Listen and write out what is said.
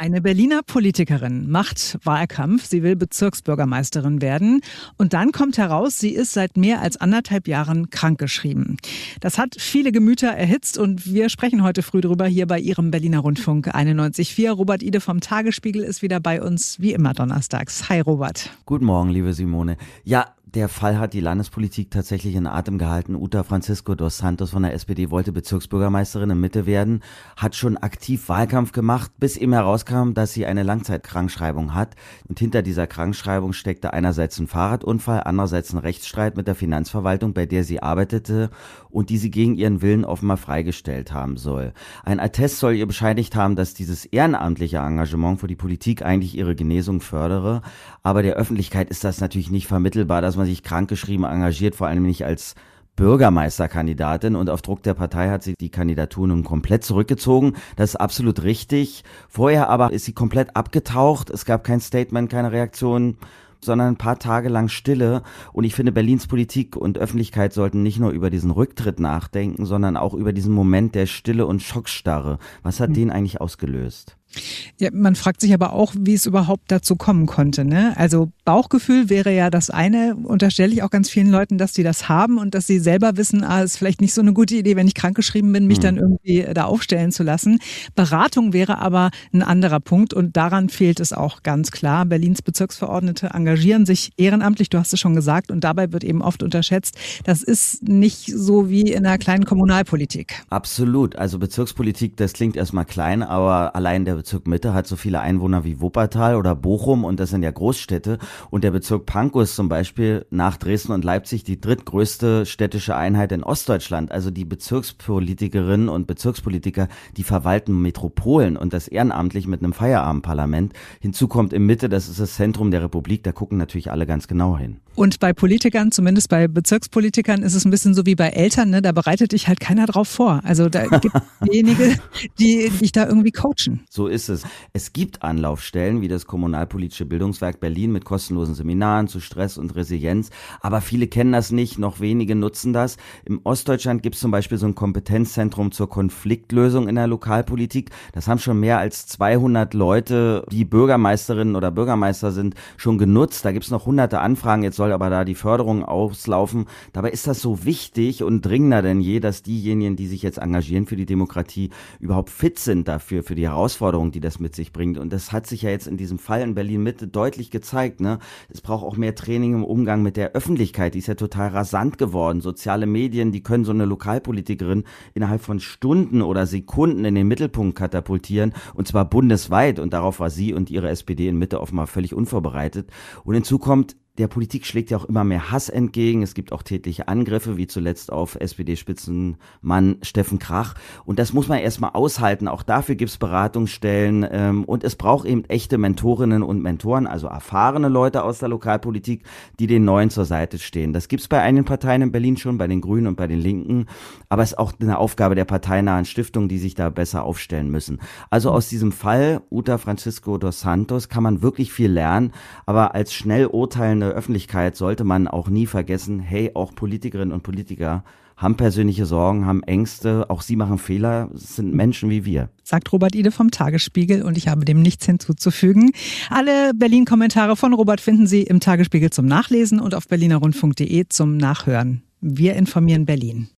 Eine Berliner Politikerin macht Wahlkampf. Sie will Bezirksbürgermeisterin werden. Und dann kommt heraus, sie ist seit mehr als 1,5 Jahren krankgeschrieben. Das hat viele Gemüter erhitzt und wir sprechen heute früh drüber hier bei Ihrem Berliner Rundfunk 91.4. Robert Ide vom Tagesspiegel ist wieder bei uns, wie immer donnerstags. Hi Robert. Guten Morgen, liebe Simone. Ja, der Fall hat die Landespolitik tatsächlich in Atem gehalten. Uta Francisco dos Santos von der SPD wollte Bezirksbürgermeisterin in Mitte werden, hat schon aktiv Wahlkampf gemacht, bis eben herauskam, dass sie eine Langzeitkrankschreibung hat. Und hinter dieser Krankschreibung steckte einerseits ein Fahrradunfall, andererseits ein Rechtsstreit mit der Finanzverwaltung, bei der sie arbeitete und die sie gegen ihren Willen offenbar freigestellt haben soll. Ein Attest soll ihr bescheinigt haben, dass dieses ehrenamtliche Engagement für die Politik eigentlich ihre Genesung fördere. Aber der Öffentlichkeit ist das natürlich nicht vermittelbar, dass man sich krankgeschrieben engagiert, vor allem nicht als Bürgermeisterkandidatin, und auf Druck der Partei hat sie die Kandidatur nun komplett zurückgezogen. Das ist absolut richtig. Vorher aber ist sie komplett abgetaucht. Es gab kein Statement, keine Reaktion, sondern ein paar Tage lang Stille. Und ich finde, Berlins Politik und Öffentlichkeit sollten nicht nur über diesen Rücktritt nachdenken, sondern auch über diesen Moment der Stille und Schockstarre. Was hat den eigentlich ausgelöst? Ja, man fragt sich aber auch, wie es überhaupt dazu kommen konnte, ne? Also Bauchgefühl wäre ja das eine, unterstelle ich auch ganz vielen Leuten, dass die das haben und dass sie selber wissen, ist vielleicht nicht so eine gute Idee, wenn ich krankgeschrieben bin, mich dann irgendwie da aufstellen zu lassen. Beratung wäre aber ein anderer Punkt und daran fehlt es auch ganz klar. Berlins Bezirksverordnete engagieren sich ehrenamtlich, du hast es schon gesagt, und dabei wird eben oft unterschätzt, das ist nicht so wie in einer kleinen Kommunalpolitik. Absolut, also Bezirkspolitik, das klingt erstmal klein, aber allein der Bezirk Mitte hat so viele Einwohner wie Wuppertal oder Bochum und das sind ja Großstädte. Und der Bezirk Pankow ist zum Beispiel nach Dresden und Leipzig die drittgrößte städtische Einheit in Ostdeutschland. Also die Bezirkspolitikerinnen und Bezirkspolitiker, die verwalten Metropolen und das ehrenamtlich mit einem Feierabendparlament. Hinzu kommt in Mitte, das ist das Zentrum der Republik, da gucken natürlich alle ganz genau hin. Und bei Politikern, zumindest bei Bezirkspolitikern, ist es ein bisschen so wie bei Eltern, ne? Da bereitet dich halt keiner drauf vor. Also da gibt es wenige, die dich da irgendwie coachen. So ist es. Es gibt Anlaufstellen wie das Kommunalpolitische Bildungswerk Berlin mit kostenlosen Seminaren zu Stress und Resilienz, aber viele kennen das nicht, noch wenige nutzen das. Im Ostdeutschland gibt es zum Beispiel so ein Kompetenzzentrum zur Konfliktlösung in der Lokalpolitik. Das haben schon mehr als 200 Leute, die Bürgermeisterinnen oder Bürgermeister sind, schon genutzt. Da gibt es noch hunderte Anfragen, jetzt soll aber da die Förderung auslaufen. Dabei ist das so wichtig und dringender denn je, dass diejenigen, die sich jetzt engagieren für die Demokratie, überhaupt fit sind dafür, für die Herausforderungen, die das mit sich bringt. Und das hat sich ja jetzt in diesem Fall in Berlin-Mitte deutlich gezeigt, ne? Es braucht auch mehr Training im Umgang mit der Öffentlichkeit. Die ist ja total rasant geworden. Soziale Medien, die können so eine Lokalpolitikerin innerhalb von Stunden oder Sekunden in den Mittelpunkt katapultieren. Und zwar bundesweit. Und darauf war sie und ihre SPD in Mitte offenbar völlig unvorbereitet. Und hinzu kommt, der Politik schlägt ja auch immer mehr Hass entgegen. Es gibt auch tätliche Angriffe, wie zuletzt auf SPD-Spitzenmann Steffen Krach. Und das muss man erstmal aushalten. Auch dafür gibt es Beratungsstellen. Und es braucht eben echte Mentorinnen und Mentoren, also erfahrene Leute aus der Lokalpolitik, die den Neuen zur Seite stehen. Das gibt es bei einigen Parteien in Berlin schon, bei den Grünen und bei den Linken. Aber es ist auch eine Aufgabe der parteinahen Stiftungen, die sich da besser aufstellen müssen. Also aus diesem Fall, Uta Francisco dos Santos, kann man wirklich viel lernen. Aber als schnell urteilende Öffentlichkeit sollte man auch nie vergessen, hey, auch Politikerinnen und Politiker haben persönliche Sorgen, haben Ängste, auch sie machen Fehler, es sind Menschen wie wir. Sagt Robert Ide vom Tagesspiegel und ich habe dem nichts hinzuzufügen. Alle Berlin-Kommentare von Robert finden Sie im Tagesspiegel zum Nachlesen und auf berlinerrundfunk.de zum Nachhören. Wir informieren Berlin.